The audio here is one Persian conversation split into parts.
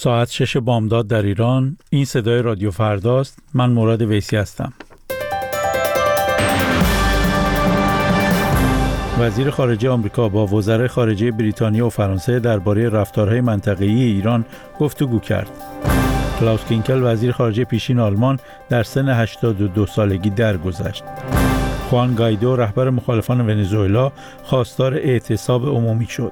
ساعت 6 بامداد در ایران. این صدای رادیو فرداست. من مراد ویسی هستم. وزیر خارجه آمریکا با وزرای خارجه بریتانیا و فرانسه درباره رفتارهای منطقه‌ای ایران گفتگو کرد. کلاوس کینکل وزیر خارجه پیشین آلمان در سن 82 سالگی درگذشت. خوان گایدو رهبر مخالفان ونزوئلا خواستار اعتصاب عمومی شد.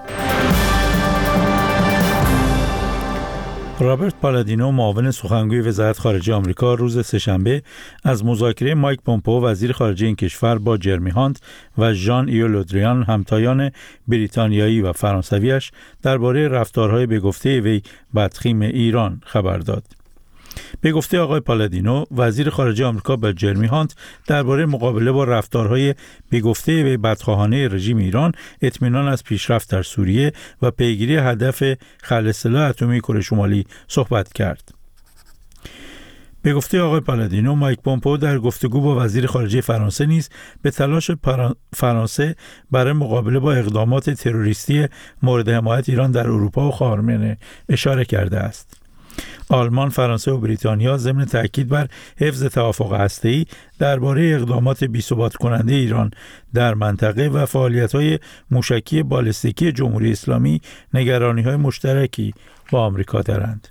رابرت پالادینو معاون سخنگوی وزارت خارجه آمریکا روز سه‌شنبه از مذاکره مایک پومپئو وزیر خارجه این کشور با جرمی هانت و ژان ایو لودریان همتایان بریتانیایی و فرانسویش درباره رفتارهای به گفته وی بدخیم ایران خبر داد. به گفته آقای پالادینو، وزیر خارجه آمریکا با جرمی هانت درباره مقابله با رفتارهای به گفته وی بدخواهانه رژیم ایران، اطمینان از پیشرفت در سوریه و پیگیری هدف خلع سلاح اتمی کره شمالی صحبت کرد. به گفته آقای پالادینو، مایک پومپئو در گفتگو با وزیر خارجه فرانسه نیز به تلاش فرانسه برای مقابله با اقدامات تروریستی مورد حمایت ایران در اروپا و خاورمیانه اشاره کرده است. آلمان، فرانسه و بریتانیا ضمن تأکید بر حفظ توافق هسته‌ای درباره اقدامات بی‌ثبات کننده ایران در منطقه و فعالیت‌های موشکی بالستیکی جمهوری اسلامی نگرانی‌های مشترکی با آمریکا دارند.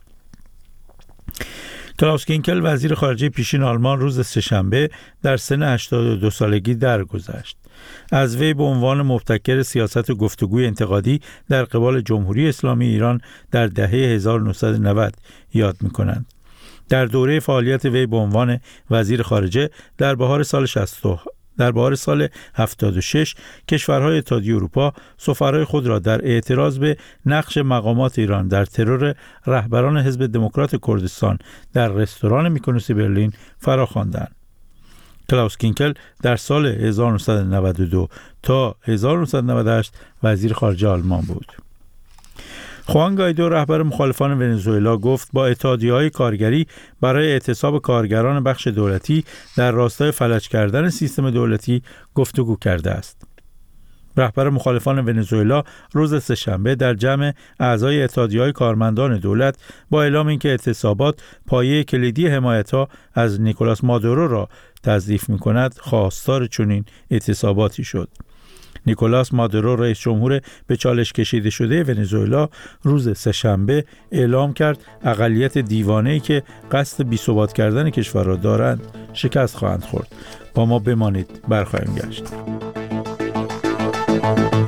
کلاوس کینکل وزیر خارجه پیشین آلمان روز سه‌شنبه در سن 82 سالگی درگذشت. از وی به عنوان مبتکر سیاست و گفتگوی انتقادی در قبال جمهوری اسلامی ایران در دهه 1990 یاد می‌کنند. در دوره فعالیت وی به عنوان وزیر خارجه در بهار سال 76 کشورهای اتحادیه اروپا سفرای خود را در اعتراض به نقش مقامات ایران در ترور رهبران حزب دموکرات کردستان در رستوران میکونوس برلین فراخواندند. کلاوس کینکل در سال 1992 تا 1998 وزیر خارجه آلمان بود. خوان گایدو رهبر مخالفان ونزوئلا گفت با اتحادیه‌های کارگری برای اعتصاب کارگران بخش دولتی در راستای فلج کردن سیستم دولتی گفتگو کرده است. رهبر مخالفان ونزوئلا روز سه‌شنبه در جمع اعضای اتحادیه‌های کارمندان دولت با اعلام اینکه اعتصابات پایه کلیدی حمایت‌ها از نیکولاس مادورو را تضعیف می‌کند، خواستار چنین اعتصاباتی شد. نیکولاس مادورو رئیس جمهور به چالش کشیده شده ونزوئلا روز سه‌شنبه اعلام کرد اقلیت دیوانه‌ای که قصد بی‌ثبات کردن کشور را دارند شکست خواهند خورد. با ما بمانید، برخواهیم گشت.